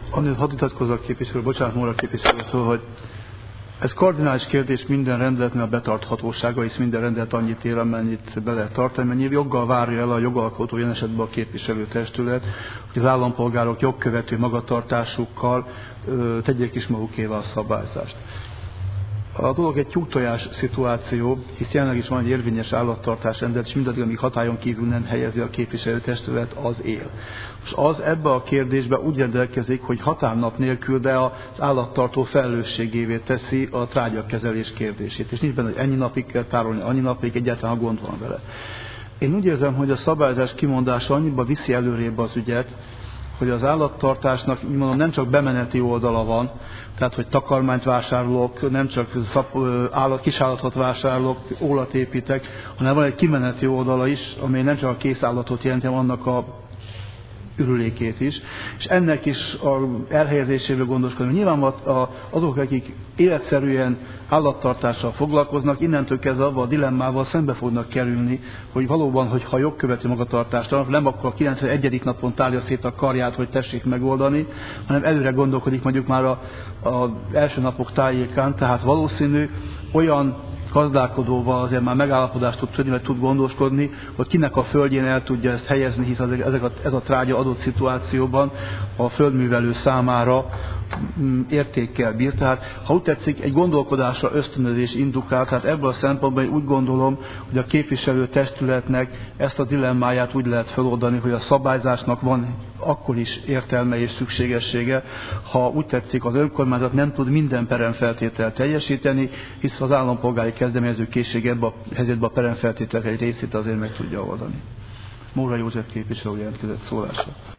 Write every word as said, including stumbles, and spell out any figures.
Annyi, hadd vitatkozzak képviselő, bocsánat, Móra képviselőtől, hogy ez kardinális kérdés minden rendeletnél a betarthatósága, és minden rendelet annyit ér, amennyit be lehet tartani, mennyi joggal várja el a jogalkotó, ilyen esetben a képviselőtestület, hogy az állampolgárok jogkövető magatartásukkal ö, tegyék is magukével a szabályzást. A dolog egy tyúktojás szituáció, hisz jelenleg is van egy érvényes állattartás rendelet, és mindaddig, amíg hatályon kívül nem helyezi a képviselőtestület, az él. Most az ebbe a kérdésbe úgy rendelkezik, hogy határnap nélkül, de az állattartó felelősségévé teszi a trágyakezelés kérdését. És nincs benne, hogy ennyi napig kell tárolni, annyi napig, egyáltalán gond van vele. Én úgy érzem, hogy a szabályozás kimondása annyiba viszi előrébb az ügyet, hogy az állattartásnak, így mondom, nem csak bemeneti oldala van, tehát, hogy takarmányt vásárolok, nem csak szap, állat, kisállatot vásárolok, ólat építek, hanem van egy kimeneti oldala is, amely nem csak a készállatot jelenti, hanem annak a ürülékét is, és ennek is az elhelyezéséről gondoskodni. Nyilván azok, akik életszerűen állattartással foglalkoznak, innentől kezdve abban a dilemmával szembe fognak kerülni, hogy valóban, hogyha jogkövető magatartást nem akkor a kilencvenegyedik napon tálja szét a karját, hogy tessék megoldani, hanem előre gondolkodik mondjuk már az első napok tájékán, tehát valószínű olyan gazdálkodóval azért már megállapodást tud kötni, vagy tud gondoskodni, hogy kinek a földjén el tudja ezt helyezni, hisz az, ezek a, ez a trágya adott szituációban a földművelő számára értékkel bír. Tehát, ha úgy tetszik, egy gondolkodásra ösztönözés indukál, tehát ebből a szempontból úgy gondolom, hogy a képviselő testületnek ezt a dilemmáját úgy lehet feloldani, hogy a szabályzásnak van akkor is értelme és szükségessége, ha úgy tetszik, az önkormányzat nem tud minden peremfeltételt teljesíteni, hisz az állampolgári kezdeményező készség ebbe a helyzetbe a peremfeltételek egy részét azért meg tudja oldani. Móra József képviselő jelentkezett szólásra.